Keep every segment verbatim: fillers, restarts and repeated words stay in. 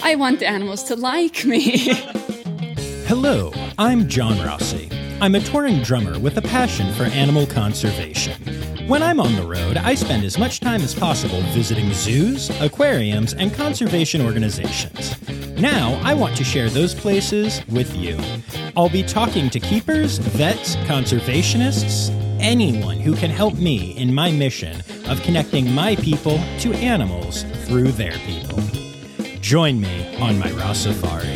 I want the animals to like me. Hello, I'm John Rossi. I'm a touring drummer with a passion for animal conservation. When I'm on the road, I spend as much time as possible visiting zoos, aquariums, and conservation organizations. Now, I want to share those places with you. I'll be talking to keepers, vets, conservationists, anyone who can help me in my mission of connecting my people to animals through their people. Join me on my Ross Safari.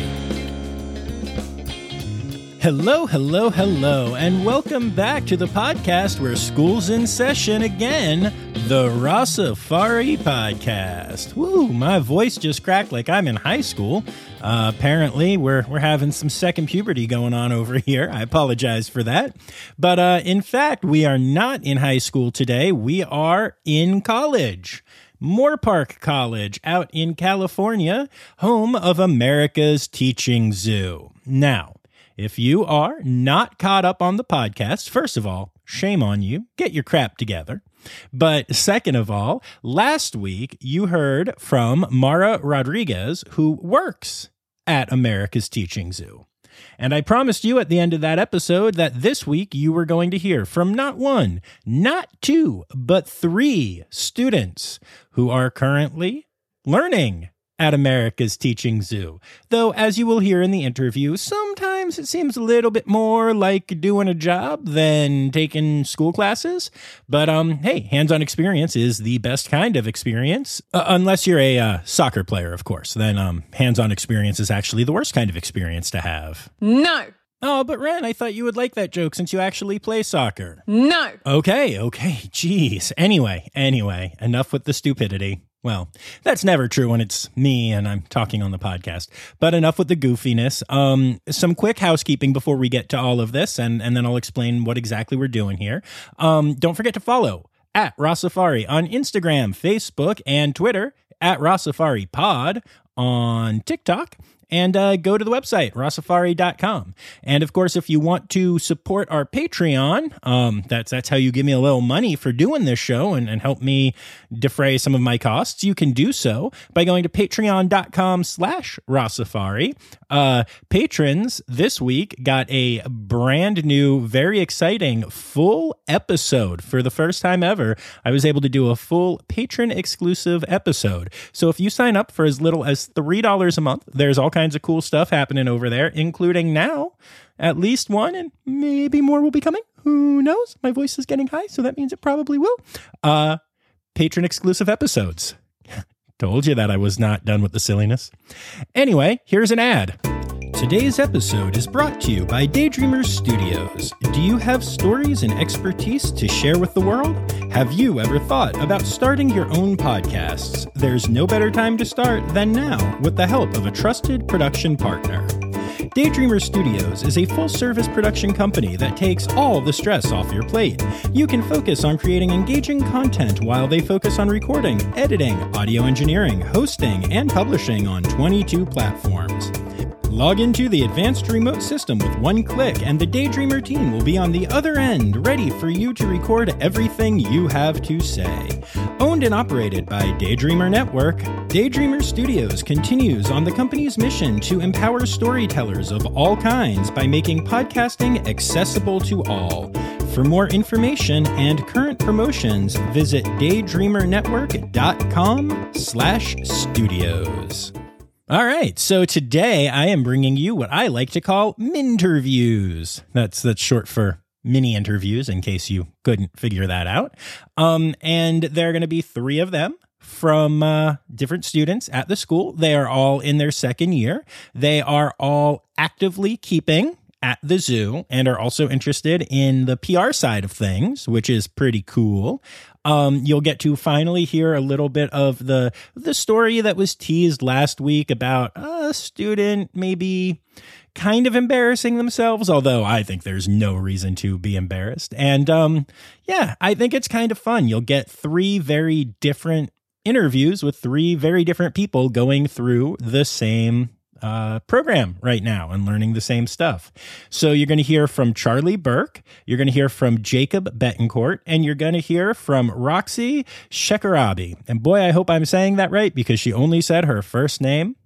Hello, hello, hello, and welcome back to the podcast where school's in session again, the Ross Safari Podcast. Woo, my voice just cracked like I'm in high school. Uh, apparently, we're we're having some second puberty going on over here. I apologize for that. But uh, in fact, we are not in high school today. We are in college. Moorpark College out in California, home of America's Teaching Zoo. Now, if you are not caught up on the podcast, first of all, shame on you. Get your crap together. But second of all, last week you heard from Mara Rodriguez, who works at America's Teaching Zoo. And I promised you at the end of that episode that this week you were going to hear from not one, not two, but three students who are currently learning at America's Teaching Zoo. Though, as you will hear in the interview, sometimes it seems a little bit more like doing a job than taking school classes. But, um, hey, hands-on experience is the best kind of experience. Uh, unless you're a uh, soccer player, of course. Then um, hands-on experience is actually the worst kind of experience to have. No. Oh, but Ren, I thought you would like that joke since you actually play soccer. No. Okay, okay, geez. Anyway, anyway, enough with the stupidity. Well, that's never true when it's me and I'm talking on the podcast. But enough with the goofiness. Um, some quick housekeeping before we get to all of this, and, and then I'll explain what exactly we're doing here. Um, don't forget to follow at Ross Safari on Instagram, Facebook, and Twitter, at Ross Safari Pod on TikTok. And uh, go to the website, ross safari dot com. And of course, if you want to support our Patreon, um, that's that's how you give me a little money for doing this show and, and help me defray some of my costs. You can do so by going to patreon dot com slash ross safari. Uh, patrons this week got a brand new, very exciting full episode. For the first time ever, I was able to do a full patron exclusive episode. So if you sign up for as little as three dollars a month, there's all kinds of cool stuff happening over there, including now at least one, and maybe more will be coming. Who knows? My voice is getting high, so that means it probably will. Uh, patron exclusive episodes. Told you that I was not done with the silliness. Anyway, here's an ad. Today's episode is brought to you by Daydreamers Studios. Do you have stories and expertise to share with the world? Have you ever thought about starting your own podcasts? There's no better time to start than now with the help of a trusted production partner. Daydreamer Studios is a full-service production company that takes all the stress off your plate. You can focus on creating engaging content while they focus on recording, editing, audio engineering, hosting, and publishing on twenty-two platforms. Log into the advanced remote system with one click, and the Daydreamer team will be on the other end, ready for you to record everything you have to say. Owned and operated by Daydreamer Network, Daydreamer Studios continues on the company's mission to empower storytellers of all kinds by making podcasting accessible to all. For more information and current promotions, visit daydreamer network dot com slash studios. All right, so today I am bringing you what I like to call minterviews. That's that's short for mini interviews, in case you couldn't figure that out. Um, and there are going to be three of them from uh, different students at the school. They are all in their second year. They are all actively keeping at the zoo and are also interested in the P R side of things, which is pretty cool. Um, you'll get to finally hear a little bit of the the story that was teased last week about a student maybe kind of embarrassing themselves, although I think there's no reason to be embarrassed. And um, yeah, I think it's kind of fun. You'll get three very different interviews with three very different people going through the same Uh, program right now and learning the same stuff. So you're going to hear from Charlie Burke, you're going to hear from Jacob Betancourt, and you're going to hear from Roxy Shekarabi. And boy, I hope I'm saying that right, because she only said her first name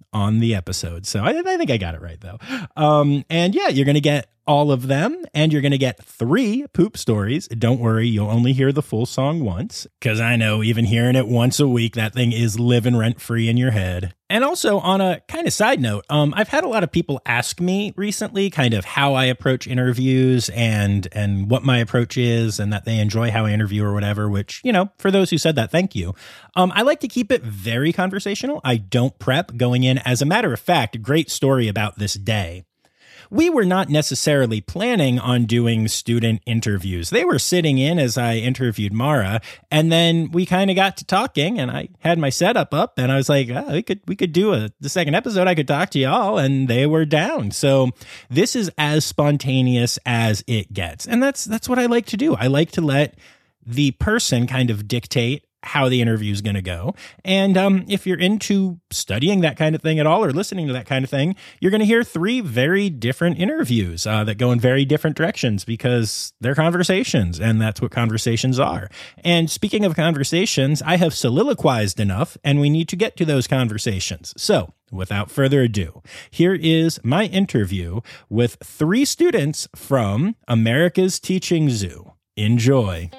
on the episode. So I, I think I got it right, though. Um, and yeah, you're going to get all of them, and you're going to get three poop stories. Don't worry, you'll only hear the full song once, because I know even hearing it once a week, that thing is living rent-free in your head. And also, on a kind of side note, um, I've had a lot of people ask me recently kind of how I approach interviews and and what my approach is, and that they enjoy how I interview or whatever, which, you know, for those who said that, thank you. Um, I like to keep it very conversational. I don't prep going in. As a matter of fact, great story about this day. We were not necessarily planning on doing student interviews. They were sitting in as I interviewed Mara, and then we kind of got to talking, and I had my setup up, and I was like, oh, we could we could do a the second episode. I could talk to y'all, and they were down. So this is as spontaneous as it gets, and that's that's what I like to do. I like to let the person kind of dictate how the interview is going to go. And um, if you're into studying that kind of thing at all, or listening to that kind of thing, you're going to hear three very different interviews uh, that go in very different directions, because they're conversations, and that's what conversations are. And speaking of conversations, I have soliloquized enough, and we need to get to those conversations. So without further ado, here is my interview with three students from America's Teaching Zoo. Enjoy.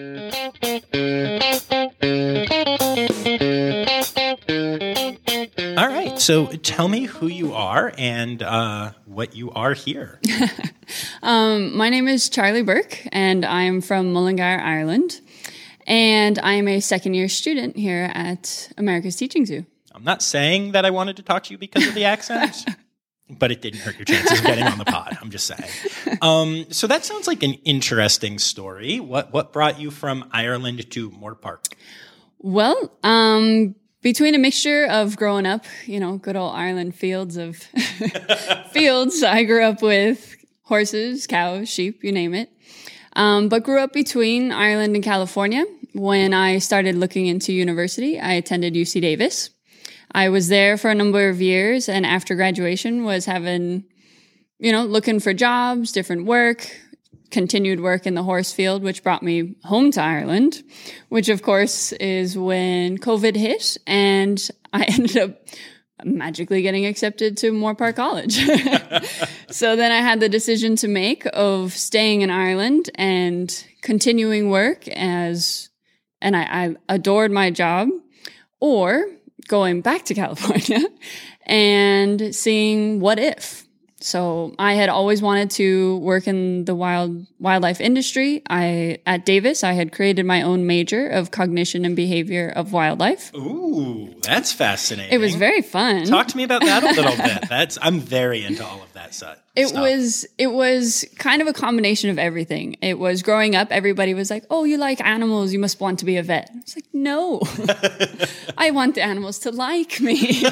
All right, so tell me who you are and uh, what you are here. um, my name is Charlie Burke, and I'm from Mullingar, Ireland, and I'm a second-year student here at America's Teaching Zoo. I'm not saying that I wanted to talk to you because of the accent, but it didn't hurt your chances of getting on the pod. I'm just saying. Um, so that sounds like an interesting story. What what brought you from Ireland to Moore Park? Well, um, between a mixture of growing up, you know, good old Ireland fields of fields, I grew up with horses, cows, sheep, you name it. Um, but grew up between Ireland and California. When I started looking into university, I attended U C Davis. I was there for a number of years, and after graduation was having, you know, looking for jobs, different work, continued work in the horse field, which brought me home to Ireland, which of course is when COVID hit, and I ended up magically getting accepted to Moore Park College. So then I had the decision to make of staying in Ireland and continuing work as, and I, I adored my job, or going back to California and seeing what if. So I had always wanted to work in the wild wildlife industry. I at Davis, I had created my own major of cognition and behavior of wildlife. Ooh, that's fascinating. It was very fun. Talk to me about that a little bit. That's I'm very into all of that stuff. It was it was kind of a combination of everything. It was growing up, everybody was like, "Oh, you like animals, you must want to be a vet." It's like, "No. I want the animals to like me."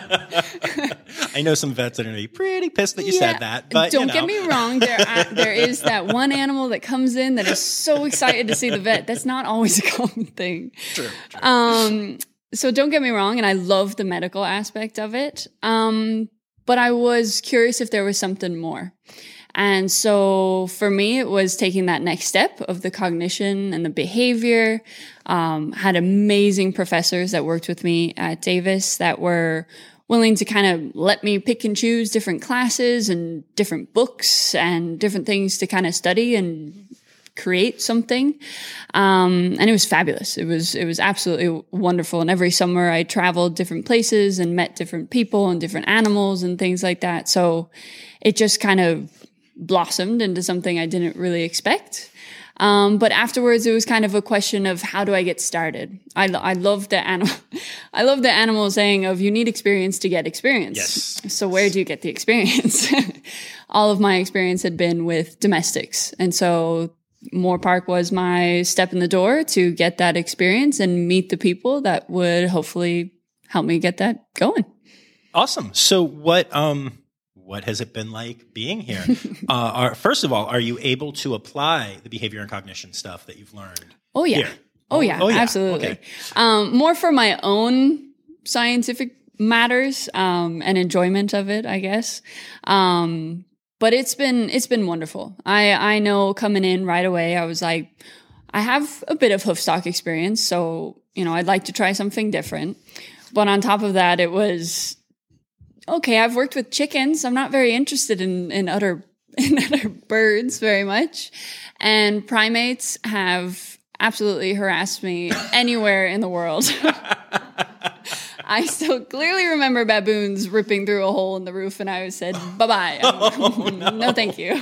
I know some vets that are going to be pretty pissed that you yeah, said that, but don't you know. get me wrong, there uh, there is that one animal that comes in that is so excited to see the vet. That's not always a common thing. True. true. Um so don't get me wrong, and I love the medical aspect of it. Um But I was curious if there was something more. And so for me, it was taking that next step of the cognition and the behavior. Um, had amazing professors that worked with me at Davis that were willing to kind of let me pick and choose different classes and different books and different things to kind of study and create something. Um, and it was fabulous. It was, it was absolutely wonderful. And every summer I traveled different places and met different people and different animals and things like that. So it just kind of blossomed into something I didn't really expect. Um, but afterwards it was kind of a question of how do I get started? I, I love the animal, I love the animal saying of you need experience to get experience. Yes. So where do you get the experience? All of my experience had been with domestics. And so Moore Park was my step in the door to get that experience and meet the people that would hopefully help me get that going. Awesome. So what um what has it been like being here? uh, are, first of all, are you able to apply the behavior and cognition stuff that you've learned? Oh yeah. Here? Oh yeah, oh, yeah. absolutely. Okay. Um, more for my own scientific matters um, and enjoyment of it, I guess. Um, But it's been it's been wonderful. I, I know coming in right away, I was like, I have a bit of hoofstock experience, so you know I'd like to try something different. But on top of that, it was okay, I've worked with chickens. I'm not very interested in, in other in other birds very much. And primates have absolutely harassed me anywhere in the world. I still clearly remember baboons ripping through a hole in the roof, and I said, bye-bye. Oh, no. No, thank you.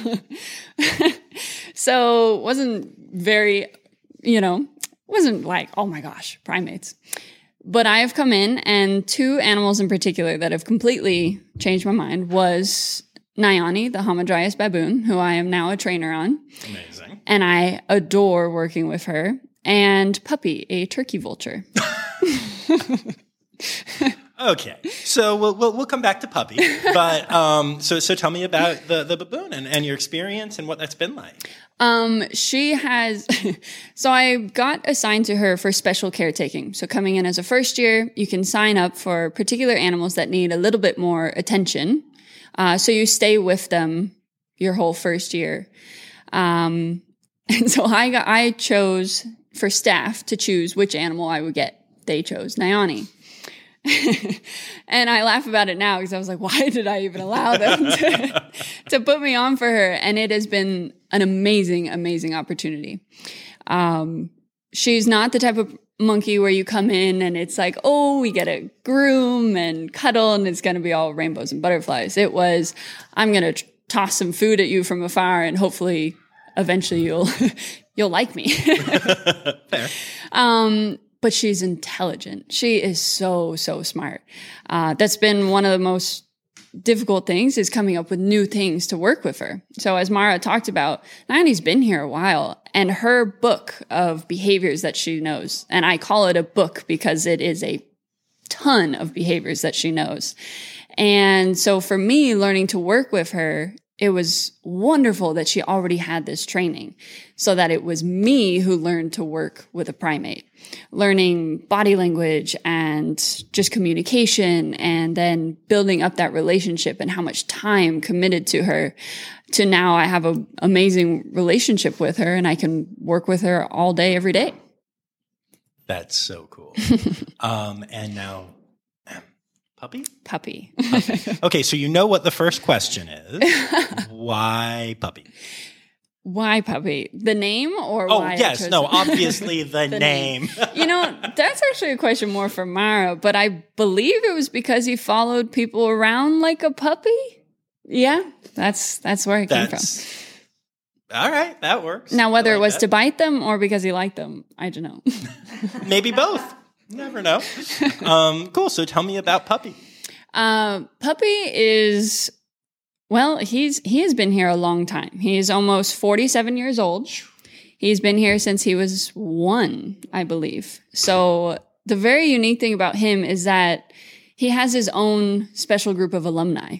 So wasn't very, you know, wasn't like, oh my gosh, primates. But I have come in, and two animals in particular that have completely changed my mind was Nyani, the Hamadryas baboon, who I am now a trainer on. Amazing. And I adore working with her. And Puppy, a turkey vulture. Okay, so we'll, we'll we'll come back to Puppy, but um, so so tell me about the the baboon and, and your experience and what that's been like. Um, she has, so I got assigned to her for special caretaking. So coming in as a first year, you can sign up for particular animals that need a little bit more attention. Uh, so you stay with them your whole first year. Um, and so I got, I chose for staff to choose which animal I would get. They chose Nyani. And I laugh about it now because I was like, why did I even allow them to, to put me on for her? And it has been an amazing, amazing opportunity. Um, she's not the type of monkey where you come in and it's like, oh, we get a groom and cuddle and it's going to be all rainbows and butterflies. It was, I'm going to tr- toss some food at you from afar and hopefully eventually you'll, you'll like me. Fair. Um, But she's intelligent. She is so, so smart. Uh, that's been one of the most difficult things is coming up with new things to work with her. So as Mara talked about, Nyani's been here a while, and her book of behaviors that she knows, and I call it a book because it is a ton of behaviors that she knows. And so for me, learning to work with her, it was wonderful that she already had this training so that it was me who learned to work with a primate, learning body language and just communication and then building up that relationship and how much time committed to her to now I have an amazing relationship with her and I can work with her all day, every day. That's so cool. um, and now... Puppy? Puppy. Puppy. Okay, so you know what the first question is. Why Puppy? Why Puppy? The name or oh, why? Oh, yes. I chose No, it? obviously the, the name. name. You know, that's actually a question more for Mara, but I believe it was because he followed people around like a puppy. Yeah, that's that's where it came That's, from. All right, that works. Now, whether like it was that. to bite them or because he liked them, I don't know. Maybe both. Never know. Um, cool. So tell me about Puppy. Uh, Puppy is, well, he's he has been here a long time. He's almost forty-seven years old. He's been here since he was one, I believe. So the very unique thing about him is that he has his own special group of alumni.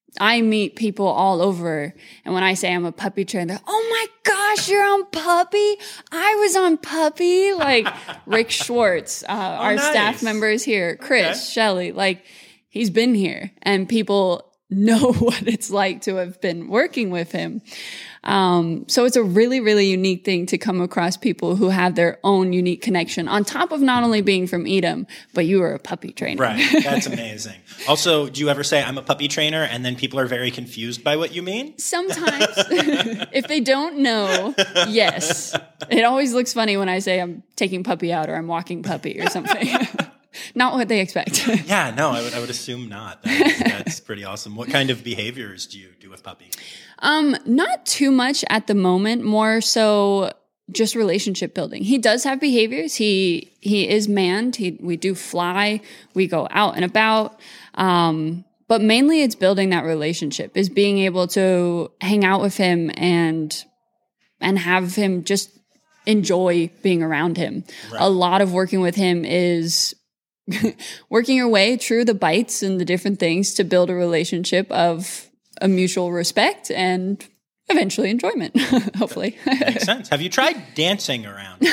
I meet people all over, and when I say I'm a puppy trainer, they're, oh my gosh, you're on Puppy? I was on Puppy. Like Rick Schwartz, uh, oh, our nice. staff members here, Chris, okay. Shelly, like he's been here, and people know what it's like to have been working with him. Um, so it's a really, really unique thing to come across people who have their own unique connection on top of not only being from Edom, but you are a puppy trainer. Right. That's amazing. Also, do you ever say I'm a puppy trainer and then people are very confused by what you mean? Sometimes. If they don't know, yes. It always looks funny when I say I'm taking Puppy out or I'm walking Puppy or something. Not what they expect. Yeah, no, I would I would assume not. That's, that's pretty awesome. What kind of behaviors do you do with Puppy? Um, not too much at the moment, more so just relationship building. He does have behaviors. He he is manned. He, we do fly. We go out and about. Um, but mainly it's building that relationship, is being able to hang out with him and and have him just enjoy being around him. Right. A lot of working with him is working your way through the bites and the different things to build a relationship of a mutual respect and eventually enjoyment, hopefully. Makes sense. Have you tried dancing around?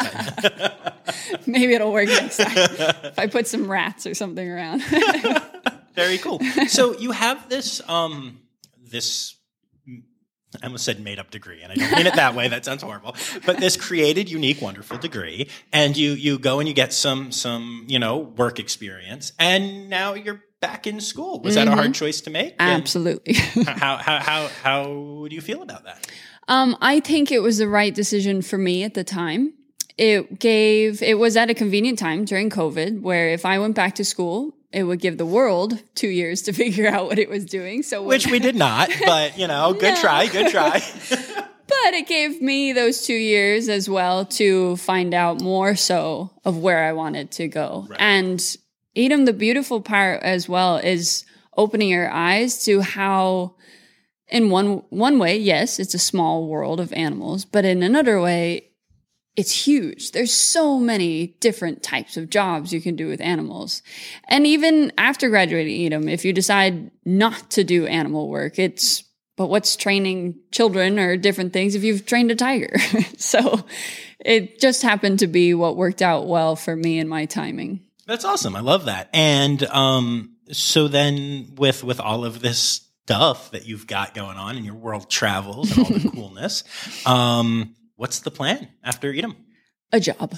Maybe it'll work next time if I put some rats or something around. Very cool. So you have this, um, this, I almost said made up degree, and I don't mean it that way. That sounds horrible. But this created, unique, wonderful degree, and you you go and you get some some you know work experience, and now you're back in school. Was mm-hmm. that a hard choice to make? Absolutely. how, how, how, how do you feel about that? Um, I think it was the right decision for me at the time. It gave, it was at a convenient time during COVID where if I went back to school, it would give the world two years to figure out what it was doing. So when, Which we did not, but you know, good no. try, good try. But it gave me those two years as well to find out more so of where I wanted to go. Right. And Edom, the beautiful part as well is opening your eyes to how, in one one way, yes, it's a small world of animals, but in another way, it's huge. There's so many different types of jobs you can do with animals. And even after graduating Edom, if you decide not to do animal work, it's, but what's training children or different things if you've trained a tiger? So it just happened to be what worked out well for me and my timing. That's awesome. I love that. And um, so then with with all of this stuff that you've got going on in your world travels and all the coolness, um, what's the plan after Edom? A job.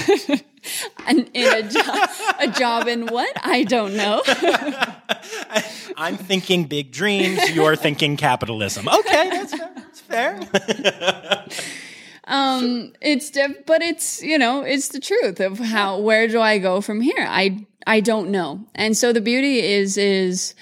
and in a, jo- a job in what? I don't know. I'm thinking big dreams. You're thinking capitalism. Okay, that's fair. That's fair. um, it's def- but it's, you know, it's the truth of how, where do I go from here? I, I don't know. And so the beauty is, is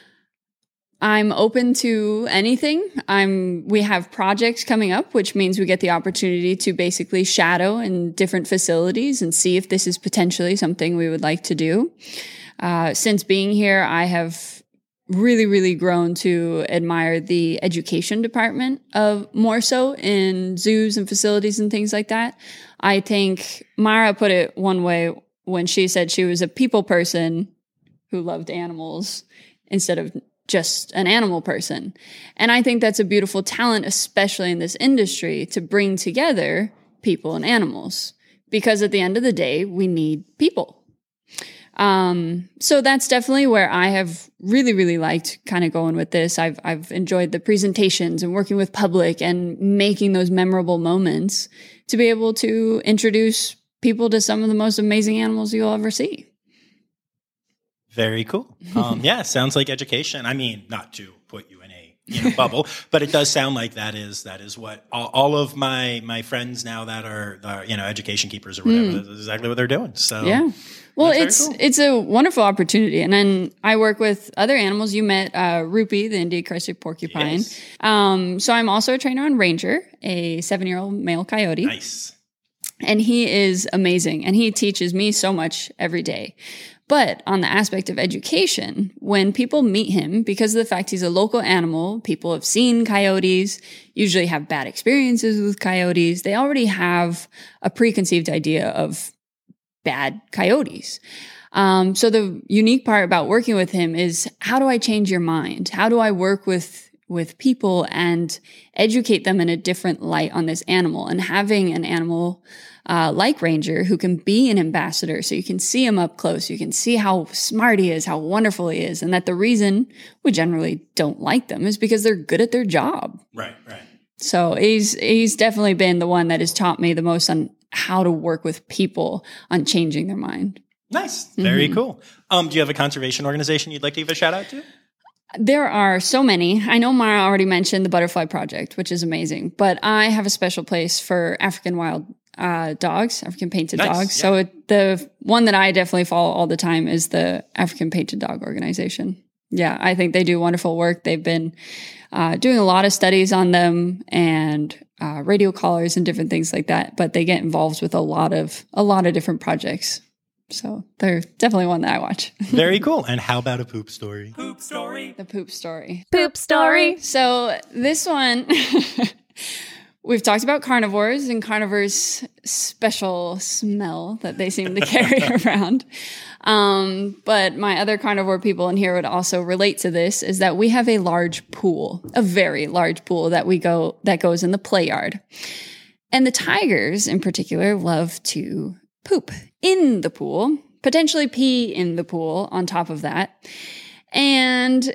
I'm open to anything. I'm, we have projects coming up, which means we get the opportunity to basically shadow in different facilities and see if this is potentially something we would like to do. Uh, since being here, I have really, really grown to admire the education department of more so in zoos and facilities and things like that. I think Mara put it one way when she said she was a people person who loved animals instead of just an animal person. And I think that's a beautiful talent, especially in this industry, to bring together people and animals, because at the end of the day, we need people. Um, so that's definitely where I have really, really liked kind of going with this. I've, I've enjoyed the presentations and working with public and making those memorable moments to be able to introduce people to some of the most amazing animals you'll ever see. Very cool. Um, yeah, sounds like education. I mean, not to put you in a you know, bubble, but it does sound like that is that is what all, all of my my friends now that are, are you know education keepers or whatever, mm. that's exactly what they're doing. So yeah, well, it's cool. It's a wonderful opportunity. And then I work with other animals. You met uh, Rupee, the Indian crested porcupine. Yes. Um, so I'm also a trainer on Ranger, a seven year old male coyote. Nice. And he is amazing, and he teaches me so much every day. But on the aspect of education, when people meet him, because of the fact he's a local animal, people have seen coyotes, usually have bad experiences with coyotes. They already have a preconceived idea of bad coyotes. Um, so the unique part about working with him is, how do I change your mind? How do I work with with people and educate them in a different light on this animal? And having an animal Uh, like Ranger, who can be an ambassador, so you can see him up close, you can see how smart he is, how wonderful he is, and that the reason we generally don't like them is because they're good at their job. Right, right. So he's he's definitely been the one that has taught me the most on how to work with people on changing their mind. Nice, very mm-hmm. cool. Um, do you have a conservation organization you'd like to give a shout out to? There are so many. I know Mara already mentioned the Butterfly Project, which is amazing, but I have a special place for African wild Uh, dogs, African painted nice, dogs. Yeah. So it, the one that I definitely follow all the time is the African Painted Dog Organization. Yeah, I think they do wonderful work. They've been uh, doing a lot of studies on them and uh, radio collars and different things like that. But they get involved with a lot of a lot of different projects. So they're definitely one that I watch. Very cool. And how about a poop story? Poop story. The poop story. Poop story. So this one. We've talked about carnivores and carnivores' special smell that they seem to carry around. Um, but my other carnivore people in here would also relate to this, is that we have a large pool, a very large pool that we go, that goes in the play yard. And the tigers in particular love to poop in the pool, potentially pee in the pool on top of that. And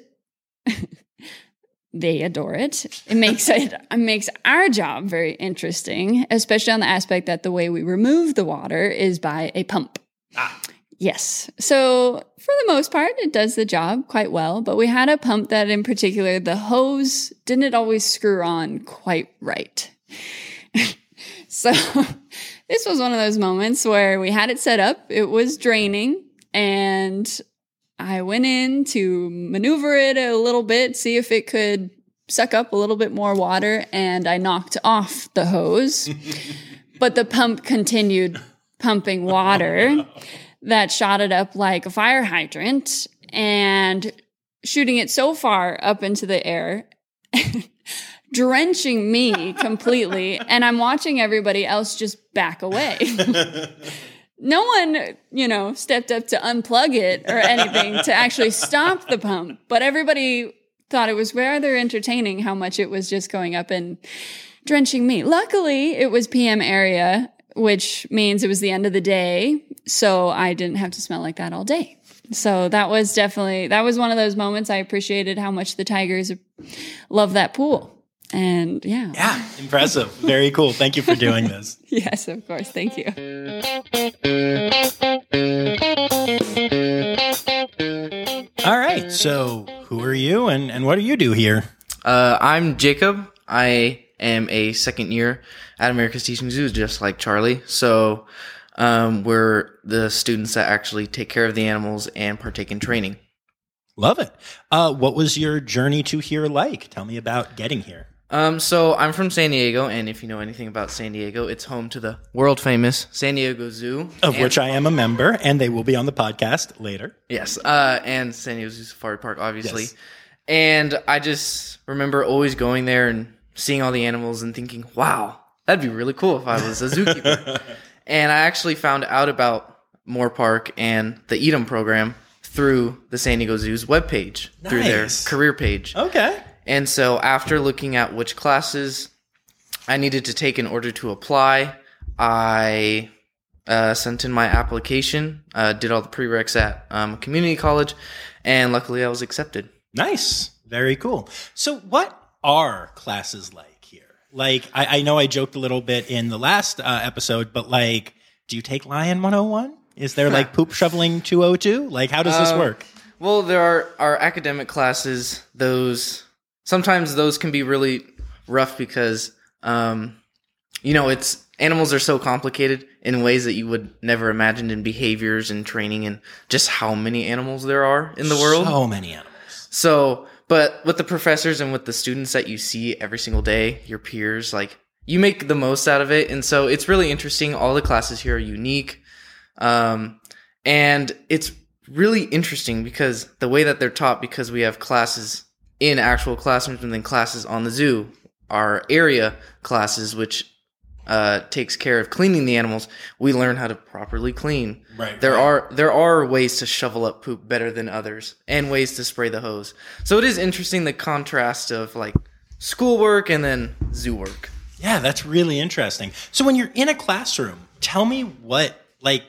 they adore it. It makes it, it makes our job very interesting, especially on the aspect that the way we remove the water is by a pump. Ah. Yes. So for the most part, it does the job quite well. But we had a pump that in particular, the hose didn't always screw on quite right. So this was one of those moments where we had it set up. It was draining and I went in to maneuver it a little bit, see if it could suck up a little bit more water. And I knocked off the hose, but the pump continued pumping water that shot it up like a fire hydrant and shooting it so far up into the air, drenching me completely. And I'm watching everybody else just back away. No one, you know, stepped up to unplug it or anything to actually stop the pump. But everybody thought it was rather entertaining how much it was just going up and drenching me. Luckily, it was P M area, which means it was the end of the day. So I didn't have to smell like that all day. So that was definitely, that was one of those moments I appreciated how much the Tigers love that pool. And yeah. Yeah, impressive. Very cool. Thank you for doing this. Yes, of course. Thank you. All right. So who are you and, and what do you do here? Uh, I'm Jacob. I am a second year at America's Teaching Zoo, just like Charlie. So um, we're the students that actually take care of the animals and partake in training. Love it. Uh, what was your journey to here like? Tell me about getting here. Um, so I'm from San Diego, and if you know anything about San Diego, it's home to the world famous San Diego Zoo. Of and, which I am a member, and they will be on the podcast later. Yes, uh, and San Diego Zoo Safari Park, obviously. Yes. And I just remember always going there and seeing all the animals and thinking, wow, that'd be really cool if I was a zookeeper. And I actually found out about Moore Park and the Edom program through the San Diego Zoo's webpage, nice. Through their career page. Okay. And so after looking at which classes I needed to take in order to apply, I uh, sent in my application, uh, did all the prereqs at um, community college, and luckily I was accepted. Nice. Very cool. So what are classes like here? Like, I, I know I joked a little bit in the last uh, episode, but like, do you take Lion one oh one? Is there like poop shoveling two oh two? Like, how does this uh, work? Well, there are our academic classes. Those sometimes those can be really rough because, um, you know, it's animals are so complicated in ways that you would never imagine in behaviors and training and just how many animals there are in the world. So many animals. So, but with the professors and with the students that you see every single day, your peers, like you make the most out of it. And so it's really interesting. All the classes here are unique. Um, and it's really interesting because the way that they're taught, because we have classes in actual classrooms and then classes on the zoo, our area classes, which uh, takes care of cleaning the animals, we learn how to properly clean. Right. There right. are there are ways to shovel up poop better than others, and ways to spray the hose. So it is interesting the contrast of like schoolwork and then zoo work. Yeah, that's really interesting. So when you're in a classroom, tell me what like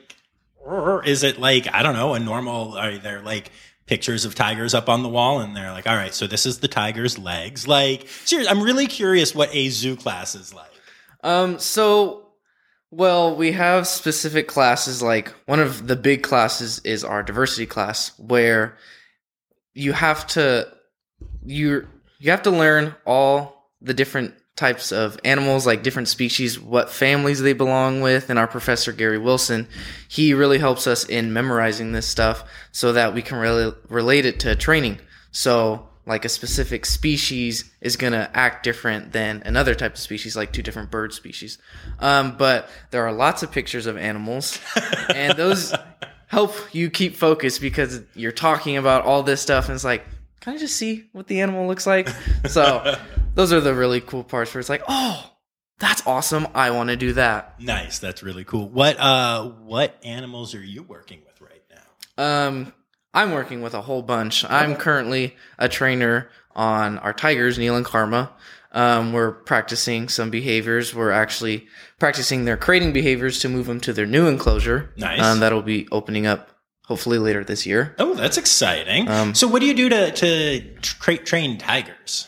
is it like, I don't know, a normal, are there like pictures of tigers up on the wall and they're like, all right, so this is the tiger's legs. Like, seriously, I'm really curious what a zoo class is like. Um, so, well, we have specific classes, like one of the big classes is our diversity class, where you have to, you you have to learn all the different types of animals, like different species, what families they belong with. And our professor, Gary Wilson, he really helps us in memorizing this stuff so that we can really relate it to training. So like a specific species is going to act different than another type of species, like two different bird species. Um, but there are lots of pictures of animals, and those help you keep focused because you're talking about all this stuff, and it's like, can I just see what the animal looks like? So those are the really cool parts where it's like, oh, that's awesome. I want to do that. Nice. That's really cool. What uh, what animals are you working with right now? Um, I'm working with a whole bunch. I'm currently a trainer on our tigers, Neil and Karma. Um, we're practicing some behaviors. We're actually practicing their crating behaviors to move them to their new enclosure. Nice. Um, that'll be opening up hopefully later this year. Oh, that's exciting. Um, so what do you do to, to tra- train tigers?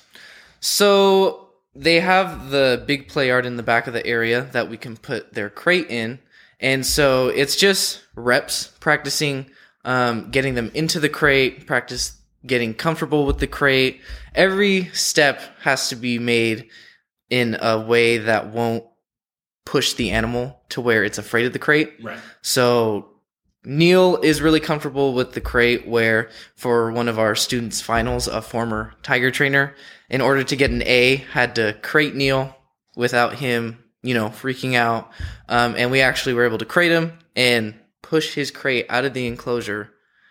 So they have the big play yard in the back of the area that we can put their crate in. And so it's just reps, practicing um, getting them into the crate, practice getting comfortable with the crate. Every step has to be made in a way that won't push the animal to where it's afraid of the crate. Right. So Neil is really comfortable with the crate, where for one of our students' finals, a former tiger trainer, in order to get an A, had to crate Neil without him, you know, freaking out. Um, and we actually were able to crate him and push his crate out of the enclosure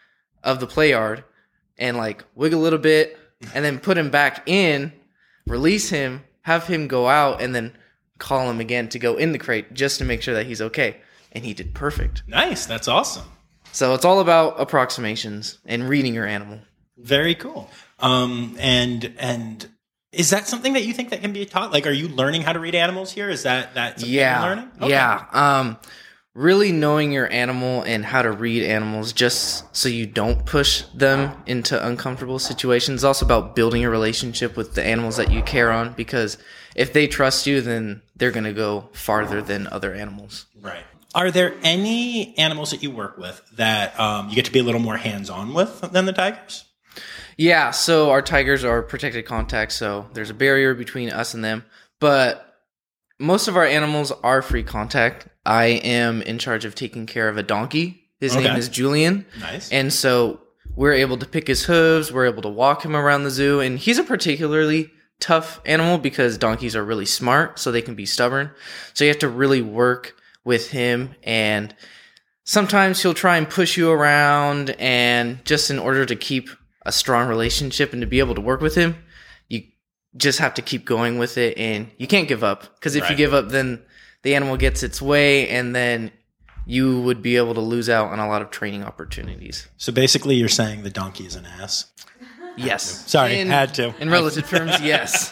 of the play yard and like wiggle a little bit and then put him back in, release him, have him go out, and then call him again to go in the crate just to make sure that he's okay. And he did perfect. Nice. That's awesome. So it's all about approximations and reading your animal. Very cool. Um, and and is that something that you think that can be taught? Like, are you learning how to read animals here? Is that that something Yeah, you're learning? Okay. yeah. Um, really knowing your animal and how to read animals just so you don't push them into uncomfortable situations. It's also about building a relationship with the animals that you care on, because if they trust you, then they're going to go farther than other animals. Right. Are there any animals that you work with that um, you get to be a little more hands-on with than the tigers? Yeah, so our tigers are protected contact, so there's a barrier between us and them. But most of our animals are free contact. I am in charge of taking care of a donkey. His Okay. name is Julian. Nice. And so we're able to pick his hooves. We're able to walk him around the zoo. And he's a particularly tough animal because donkeys are really smart, so they can be stubborn. So you have to really work with him, and sometimes he'll try and push you around, and just in order to keep a strong relationship and to be able to work with him, you just have to keep going with it, and you can't give up, because if Right. you give up, then the animal gets its way, and then you would be able to lose out on a lot of training opportunities. So basically you're saying the donkey is an ass. Yes. Sorry, in, had to. In relative terms, yes.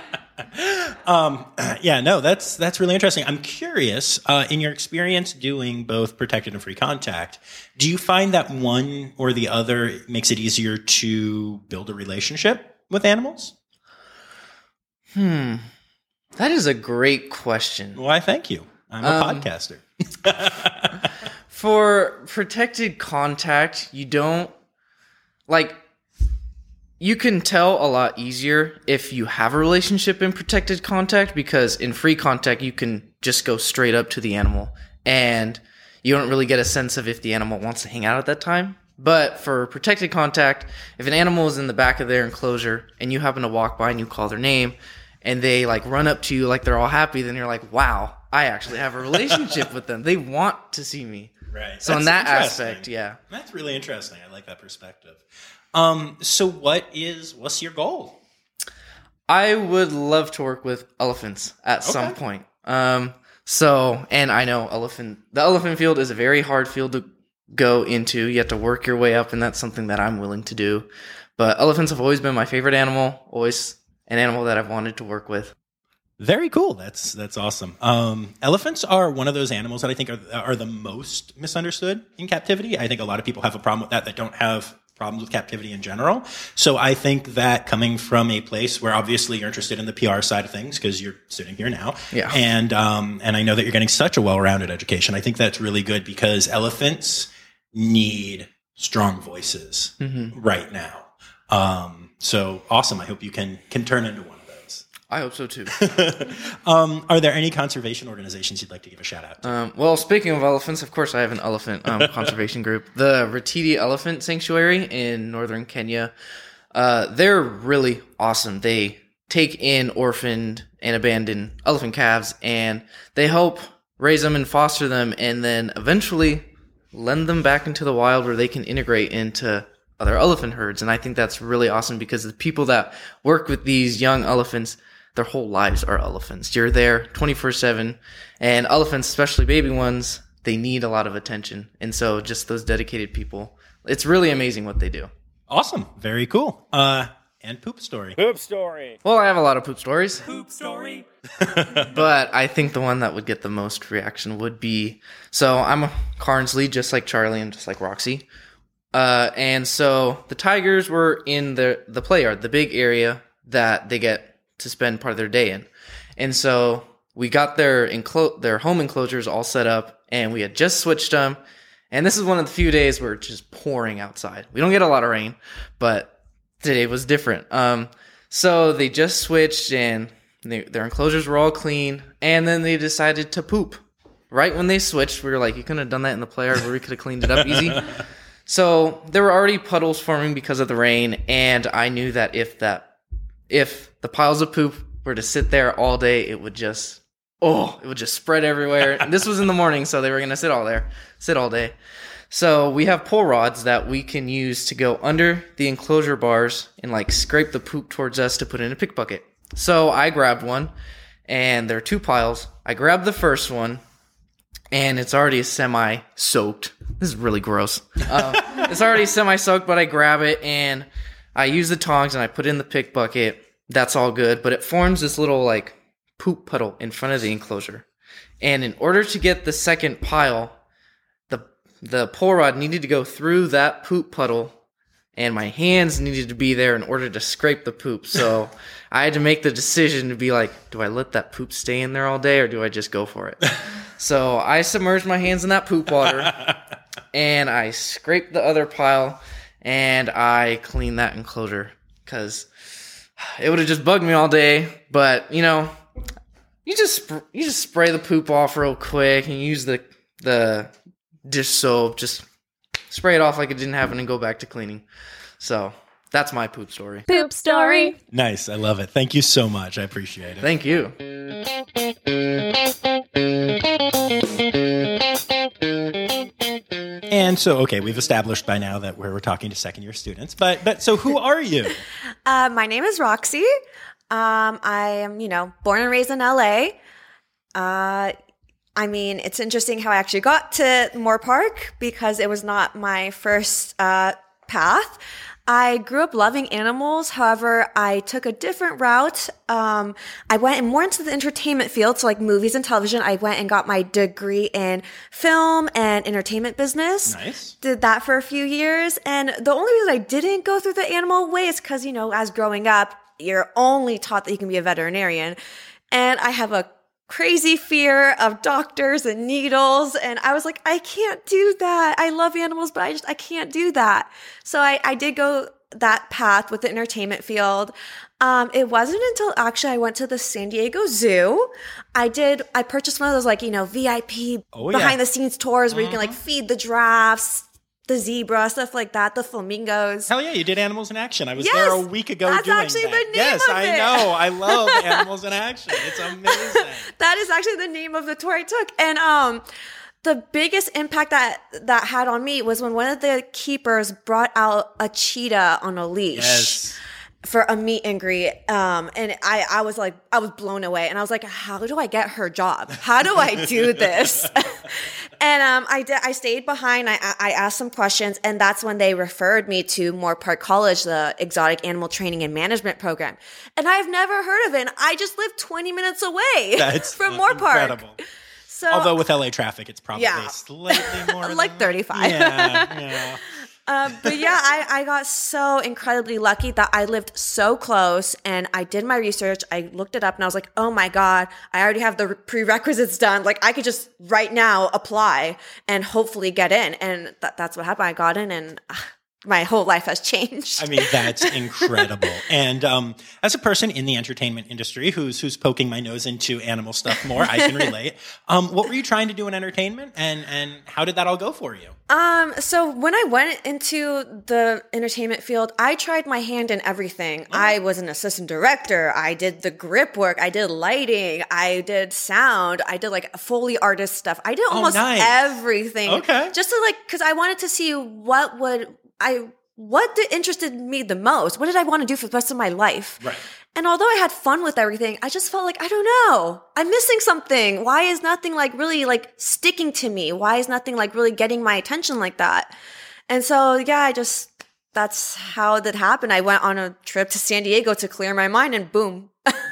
Um, yeah, no, that's that's really interesting. I'm curious, uh, in your experience doing both protected and free contact, do you find that one or the other makes it easier to build a relationship with animals? Hmm. That is a great question. Why, thank you. I'm a Um, podcaster. For protected contact, you don't like you can tell a lot easier if you have a relationship in protected contact, because in free contact you can just go straight up to the animal and you don't really get a sense of if the animal wants to hang out at that time. But for protected contact, if an animal is in the back of their enclosure and you happen to walk by and you call their name and they like run up to you like they're all happy, then you're like, wow, I actually have a relationship with them. They want to see me. Right. So in That's that interesting. aspect, yeah. That's really interesting. I like that perspective. Um, so what is, what's your goal? I would love to work with elephants at Okay. some point. Um, so, and I know elephant, the elephant field is a very hard field to go into. You have to work your way up, and that's something that I'm willing to do. But elephants have always been my favorite animal, always an animal that I've wanted to work with. Very cool. That's that's awesome. Um, elephants are one of those animals that I think are are the most misunderstood in captivity. I think a lot of people have a problem with that that don't have problems with captivity in general. So I think that coming from a place where obviously you're interested in the P R side of things because you're sitting here now, Yeah. and um, and I know that you're getting such a well-rounded education. I think that's really good because elephants need strong voices Mm-hmm. right now. Um, so awesome. I hope you can can turn into one of those. I hope so too. Um, are there any conservation organizations you'd like to give a shout out to? Um, well, speaking of elephants, of course, I have an elephant um, conservation group. The Ratiti Elephant Sanctuary in northern Kenya. Uh, they're really awesome. They take in orphaned and abandoned elephant calves, and they help raise them and foster them, and then eventually lend them back into the wild where they can integrate into other elephant herds. And I think that's really awesome because the people that work with these young elephants, their whole lives are elephants. You're there twenty-four seven, and elephants, especially baby ones, they need a lot of attention. And so just those dedicated people, it's really amazing what they do. Awesome. Very cool. Uh, and poop story. Poop story. Well, I have a lot of poop stories, Poop story. but I think the one that would get the most reaction would be, so I'm a Carnsley, just like Charlie and just like Roxy. Uh, and so the tigers were in the, the play yard, the big area that they get to spend part of their day in. And so we got their enclo- their home enclosures all set up, and we had just switched them. And this is one of the few days where it's just pouring outside. We don't get a lot of rain, but today was different. Um, so they just switched, and they, their enclosures were all clean, and then they decided to poop. Right when they switched, we were like, you couldn't have done that in the play yard where we could have cleaned it up easy. So there were already puddles forming because of the rain, and I knew that if that if the piles of poop were to sit there all day, it would just oh, it would just spread everywhere. And this was in the morning, so they were gonna sit all there, sit all day. So we have pull rods that we can use to go under the enclosure bars and like scrape the poop towards us to put in a pick bucket. So I grabbed one, and there are two piles. I grabbed the first one, and it's already semi-soaked. This is really gross. Uh, it's already semi-soaked, but I grab it, and I use the tongs, and I put it in the pick bucket. That's all good, but it forms this little, like, poop puddle in front of the enclosure. And in order to get the second pile, the the pull rod needed to go through that poop puddle, and my hands needed to be there in order to scrape the poop. So I had to make the decision to be like, do I let that poop stay in there all day, or do I just go for it? So I submerged my hands in that poop water, and I scraped the other pile, and I cleaned that enclosure, because it would have just bugged me all day. But, you know, you just sp- you just spray the poop off real quick, and use the the dish soap, just spray it off like it didn't happen, and go back to cleaning. So that's my poop story. Poop story. Nice. I love it. Thank you so much. I appreciate it. Thank you. And so, okay, we've established by now that we're, we're talking to second year students, but but so who are you? Uh, my name is Roxy. Um, I am, you know, born and raised in L A. Uh, I mean, it's interesting how I actually got to Moore Park, because it was not my first uh, path. I grew up loving animals. However, I took a different route. Um, I went more into the entertainment field, so like movies and television. I went and got my degree in film and entertainment business. Nice. Did that for a few years. And the only reason I didn't go through the animal way is because, you know, as growing up, you're only taught that you can be a veterinarian. And I have a crazy fear of doctors and needles. And I was like, I can't do that. I love animals, but I just, I can't do that. So I, I did go that path with the entertainment field. Um, it wasn't until actually I went to the San Diego Zoo. I did, I purchased one of those like, you know, V I P oh, yeah. behind the scenes tours where uh-huh. you can like feed the giraffes, the zebra, stuff like that, the flamingos. Hell yeah, you did Animals in Action. I was Yes, there a week ago that's doing actually that. the name yes, of I it. know. I love Animals in Action. It's amazing. That is actually the name of the tour I took. And um, the biggest impact that that had on me was when one of the keepers brought out a cheetah on a leash. Yes. For a meet and greet. Um, and I, I was like, I was blown away. And I was like, how do I get her job? How do I do this? And um, I did, I stayed behind. I, I asked some questions, and that's when they referred me to Moore Park College, the Exotic Animal Training and Management Program. And I've never heard of it. And I just live twenty minutes away That's from Moore Park. incredible. So, Although with L A traffic, it's probably Yeah. slightly more like than- thirty-five. Yeah, yeah. Uh, but yeah, I, I got so incredibly lucky that I lived so close, and I did my research. I looked it up, and I was like, oh my God, I already have the prerequisites done. Like, I could just right now apply and hopefully get in. And th- that's what happened. I got in, and uh, my whole life has changed. I mean, that's incredible. And um, as a person in the entertainment industry who's who's poking my nose into animal stuff more, I can relate. Um, what were you trying to do in entertainment, and and how did that all go for you? Um, so when I went into the entertainment field, I tried my hand in everything. Oh. I was an assistant director. I did the grip work. I did lighting. I did sound. I did like Foley artist stuff. I did almost oh, nice. everything. Okay. Just to like, cause I wanted to see what would I, what did, interested me the most? What did I want to do for the rest of my life? Right. And although I had fun with everything, I just felt like, I don't know, I'm missing something. Why is nothing like really like sticking to me? Why is nothing like really getting my attention like that? And so, yeah, I just, that's how that happened. I went on a trip to San Diego to clear my mind, and boom.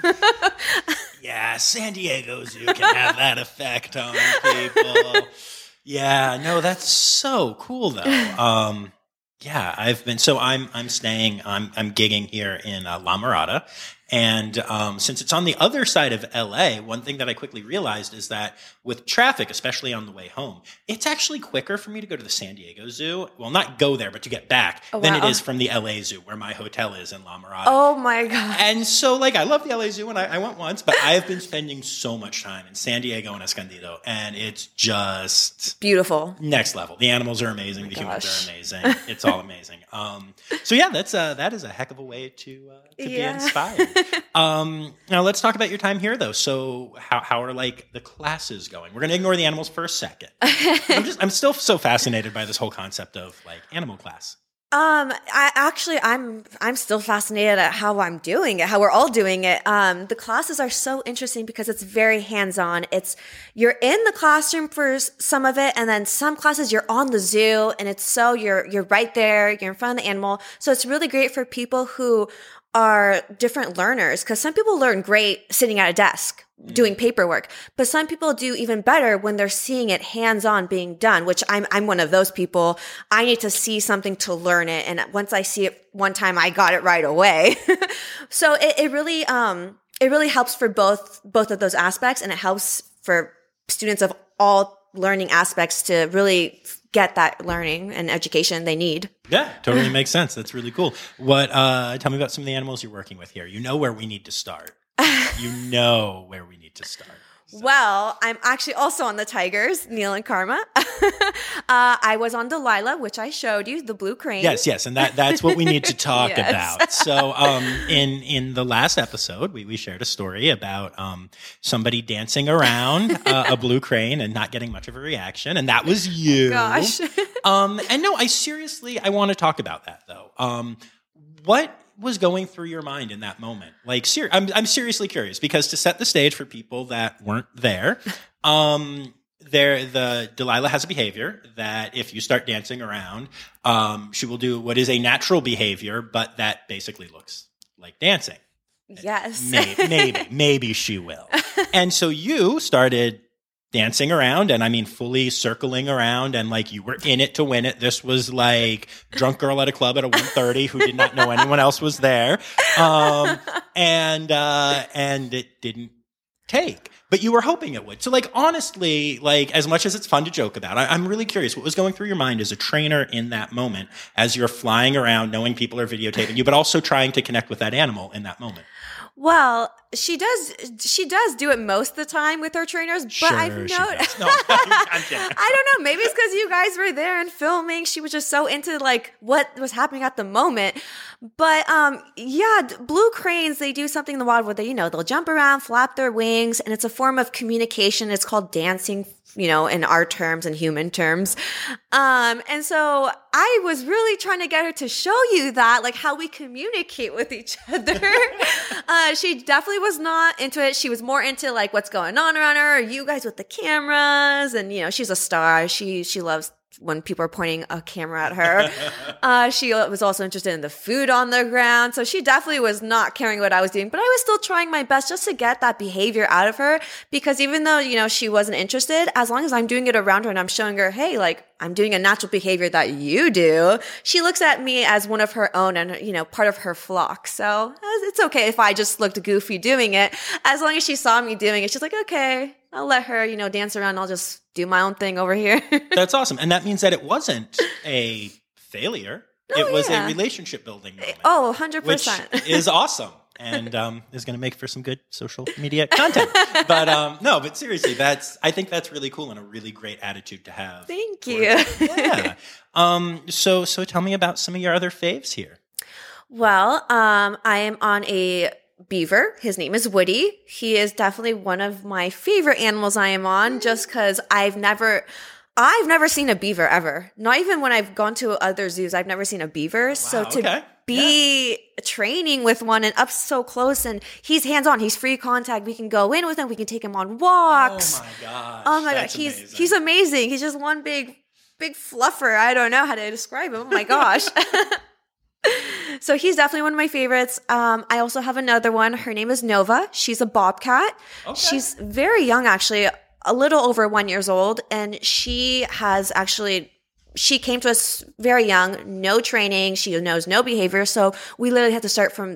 Yeah, San Diego Zoo can have that effect on people. Yeah, no, that's so cool though. Um, Yeah, I've been, so I'm, I'm staying, I'm, I'm gigging here in uh, La Mirada, And um, since it's on the other side of L A, one thing that I quickly realized is that with traffic, especially on the way home, it's actually quicker for me to go to the San Diego Zoo. Well, not go there, but to get back Oh, than wow. it is from the L A Zoo, where my hotel is in La Mirada. Oh my God. And so, like, I love the L A Zoo, and I, I went once, but I have been spending so much time in San Diego and Escondido, and it's just Beautiful. next level. The animals are amazing. The gosh. humans are amazing. It's all amazing. Um, so yeah, that's uh, that is a heck of a way to uh, to Yeah. be inspired. Um, now let's talk about your time here, though. So how how are like the classes going? We're gonna ignore the animals for a second. I'm just I'm still so fascinated by this whole concept of like animal class. Um, I actually, I'm, I'm still fascinated at how I'm doing it, how we're all doing it. Um, the classes are so interesting because it's very hands-on. It's, you're in the classroom for s- some of it, and then some classes you're on the zoo, and it's so, you're, you're right there, you're in front of the animal. So it's really great for people who are different learners, because some people learn great sitting at a desk doing paperwork, but some people do even better when they're seeing it hands-on being done, which I'm I'm one of those people. I need to see something to learn it, and once I see it one time, I got it right away. So it, it really um it really helps for both both of those aspects, and it helps for students of all learning aspects to really get that learning and education they need. Yeah, totally makes sense. That's really cool. What? Uh, tell me about some of the animals you're working with here. You know where we need to start. You know where we need to start. So. Well, I'm actually also on the tigers, Neil and Karma. uh, I was on Delilah, which I showed you, the blue crane. Yes, yes, and that that's what we need to talk Yes. about. So, um, in in the last episode, we we shared a story about um somebody dancing around uh, a blue crane and not getting much of a reaction, and that was you. Gosh. um, and no, I seriously, I want to talk about that though. Um, what was going through your mind in that moment? Like, ser- I'm I'm seriously curious, because to set the stage for people that weren't there, um, there the Delilah has a behavior that if you start dancing around, um, she will do what is a natural behavior, but that basically looks like dancing. Yes. Maybe, maybe, maybe she will. And so you started dancing around, and I mean fully circling around, and like you were in it to win it. This was like drunk girl at a club at a one thirty who did not know anyone else was there. Um, and uh, and it didn't take. But you were hoping it would. So like honestly, like as much as it's fun to joke about, I, I'm really curious what was going through your mind as a trainer in that moment, as you're flying around knowing people are videotaping you, but also trying to connect with that animal in that moment. Well, she does. She does do it most of the time with her trainers, but Sure, I've she noticed. does. No, I'm kidding. I don't know. Maybe it's because you guys were there and filming. She was just so into like what was happening at the moment. But um, yeah, d- blue cranes, they do something in the wild where they, you know, they'll jump around, flap their wings, and it's a form of communication. It's called dancing, you know, in our terms and human terms. Um, and so I was really trying to get her to show you that, like how we communicate with each other. uh, she definitely was not into it. She was more into like what's going on around her, you guys with the cameras, and you know, she's a star. She she loves when people are pointing a camera at her. uh, she was also interested in the food on the ground. So she definitely was not caring what I was doing, but I was still trying my best just to get that behavior out of her, because even though, you know, she wasn't interested, as long as I'm doing it around her and I'm showing her, hey, like I'm doing a natural behavior that you do, she looks at me as one of her own and, you know, part of her flock. So it's okay if I just looked goofy doing it. As long as she saw me doing it, she's like, okay, I'll let her, you know, dance around. I'll just do my own thing over here. That's awesome. And that means that it wasn't a failure. Oh, it was yeah. a relationship building moment. Oh, one hundred which percent. is awesome. And um, is going to make for some good social media content. But um, no, but seriously, that's I think that's really cool and a really great attitude to have. Thank towards you. it. Yeah. Um, so so tell me about some of your other faves here. Well, um, I am on a beaver. His name is Woody. He is definitely one of my favorite animals I am on, just because I've never, I've never seen a beaver ever. Not even when I've gone to other zoos, I've never seen a beaver. so to okay. be training with one and up so close, and he's hands on, he's free contact. We can go in with him. We can take him on walks. Oh my gosh. Oh my god, That's he's amazing. he's amazing. He's just one big, big fluffer. I don't know how to describe him. Oh my gosh. So he's definitely one of my favorites. Um, I also have another one. Her name is Nova. She's a bobcat. Okay. She's very young, actually, a little over one years old, and she has actually. She came to us very young, no training. She knows no behavior, so we literally had to start from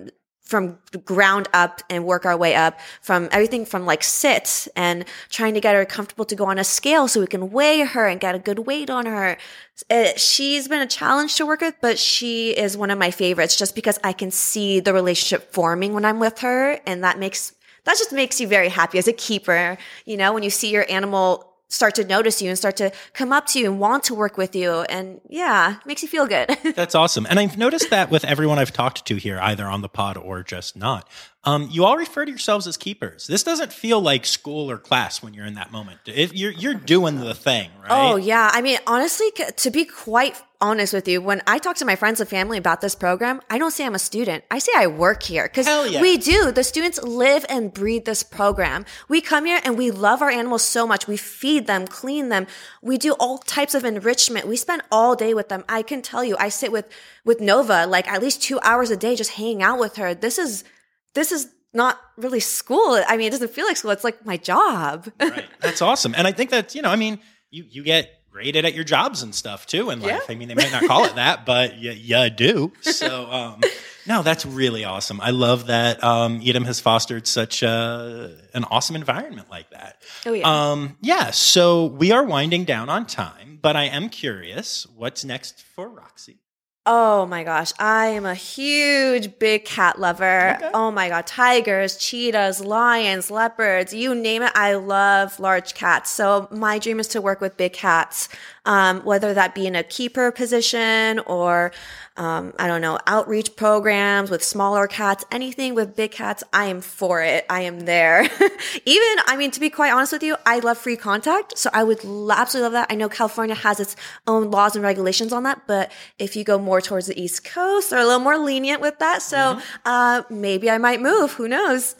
from the ground up and work our way up from everything from like sit and trying to get her comfortable to go on a scale so we can weigh her and get a good weight on her. Uh, she's been a challenge to work with, but she is one of my favorites just because I can see the relationship forming when I'm with her. And that makes, that just makes you very happy as a keeper. You know, when you see your animal start to notice you and start to come up to you and want to work with you. And yeah, it makes you feel good. That's awesome. And I've noticed that with everyone I've talked to here, either on the pod or just not. Um, you all refer to yourselves as keepers. This doesn't feel like school or class when you're in that moment. If you're you're doing the thing, right? Oh, yeah. I mean, honestly, to be quite honest with you, when I talk to my friends and family about this program, I don't say I'm a student. I say I work here because yeah. we do. The students live and breathe this program. We come here and we love our animals so much. We feed them, clean them. We do all types of enrichment. We spend all day with them. I can tell you, I sit with, with Nova like at least two hours a day just hanging out with her. This is... This is not really school. I mean, it doesn't feel like school. It's like my job. Right. That's awesome. And I think that, you know, I mean, you, you get graded at your jobs and stuff too in life. Yeah. I mean, they might not call it that, but you, you do. So, um, no, that's really awesome. I love that um, Edom has fostered such a, an awesome environment like that. Oh, yeah. Um, yeah. So we are winding down on time, but I am curious, what's next for Roxy? Oh my gosh, I am a huge big cat lover. Okay. Oh my God, tigers, cheetahs, lions, leopards, you name it. I love large cats. So my dream is to work with big cats, um, whether that be in a keeper position or, um, I don't know, outreach programs with smaller cats, anything with big cats. I am for it. I am there. Even, I mean, to be quite honest with you, I love free contact. So I would l- absolutely love that. I know California has its own laws and regulations on that, but if you go more towards the East Coast, they're a little more lenient with that. So mm-hmm. uh, maybe I might move. Who knows?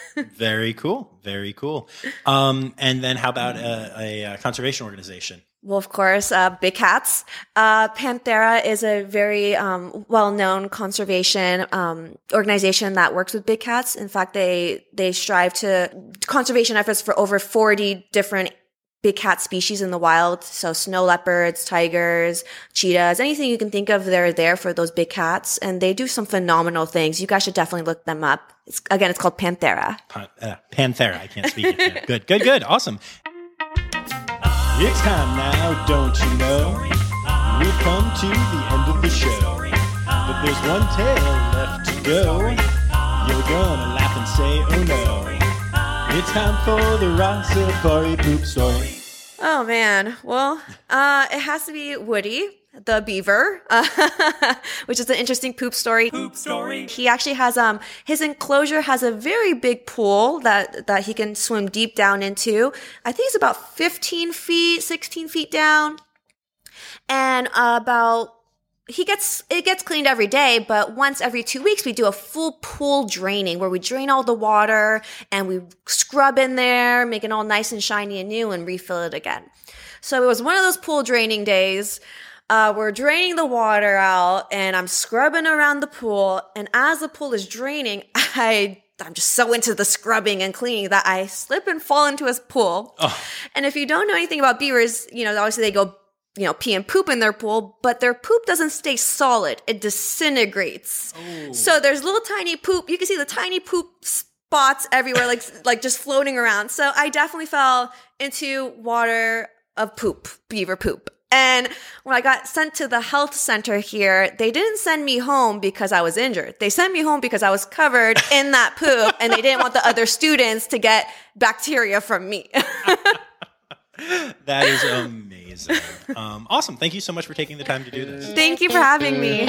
Very cool. Very cool. Um, and then how about a, a, a conservation organization? Well, of course, uh, big cats. Uh, Panthera is a very um, well-known conservation um, organization that works with big cats. In fact, they they strive to conservation efforts for over forty different big cat species in the wild. So snow leopards, tigers, cheetahs, anything you can think of, they're there for those big cats. And they do some phenomenal things. You guys should definitely look them up. It's, again, it's called Panthera. Pan, uh, Panthera. I can't speak it. Good, good, good. Awesome. It's time now, don't you know? We've come to the end of the show. But there's one tale left to go. You're gonna laugh and say, oh no. It's time for the Rossafari poop story. Oh man, well, uh, it has to be Woody, the beaver, uh, which is an interesting poop story. Poop story. He actually has, um, his enclosure has a very big pool that, that he can swim deep down into. I think it's about fifteen feet, sixteen feet down. And uh, about, he gets, it gets cleaned every day, but once every two weeks, we do a full pool draining where we drain all the water and we scrub in there, make it all nice and shiny and new and refill it again. So it was one of those pool draining days. Uh, we're draining the water out and I'm scrubbing around the pool. And as the pool is draining, I, I'm just so into the scrubbing and cleaning that I slip and fall into his pool. Oh. And if you don't know anything about beavers, you know, obviously they go, you know, pee and poop in their pool, but their poop doesn't stay solid. It disintegrates. Oh. So there's little tiny poop. You can see the tiny poop spots everywhere, like, like just floating around. So I definitely fell into water of poop, beaver poop. And when I got sent to the health center here, they didn't send me home because I was injured. They sent me home because I was covered in that poop and they didn't want the other students to get bacteria from me. That is amazing. Um, awesome. Thank you so much for taking the time to do this. Thank you for having me.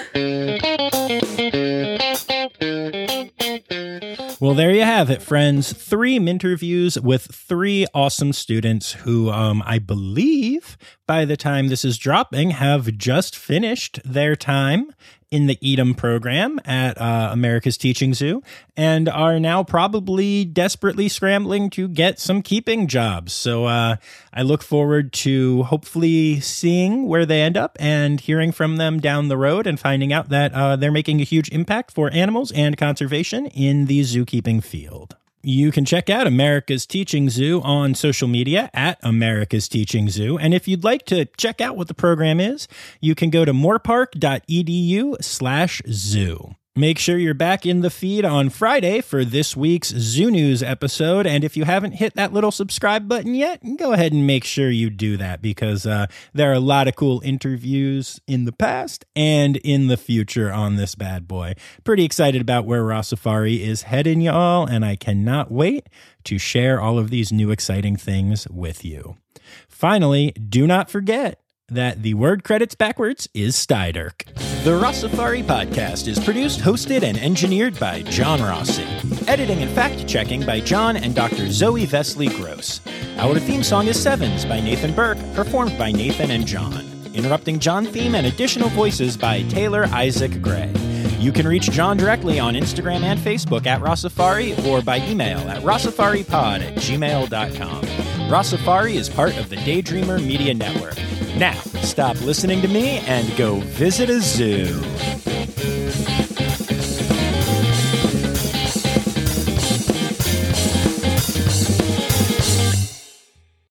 Well, there you have it, friends. Three Minterviews with three awesome students who um, I believe by the time this is dropping have just finished their time in the Edom program at uh, America's Teaching Zoo and are now probably desperately scrambling to get some keeping jobs. So uh, I look forward to hopefully seeing where they end up and hearing from them down the road and finding out that uh, they're making a huge impact for animals and conservation in the zookeeping field. You can check out America's Teaching Zoo on social media at America's Teaching Zoo. And if you'd like to check out what the program is, you can go to moorpark.edu slash zoo. Make sure you're back in the feed on Friday for this week's Zoo News episode. And if you haven't hit that little subscribe button yet, go ahead and make sure you do that, because uh, there are a lot of cool interviews in the past and in the future on this bad boy. Pretty excited about where Raw Safari is heading, y'all, and I cannot wait to share all of these new exciting things with you. Finally, do not forget that the word credits backwards is Stydirk. The Raw Safari podcast is produced, hosted, and engineered by John Rossi. Editing and fact-checking by John and Doctor Zoe Vesley Gross. Our theme song is Sevens by Nathan Burke, performed by Nathan and John. Interrupting John theme and additional voices by Taylor Isaac Gray. You can reach John directly on Instagram and Facebook at Raw Safari, or by email at rawsafaripod at gmail dot com. Raw Safari is part of the Daydreamer Media Network. Now, stop listening to me and go visit a zoo.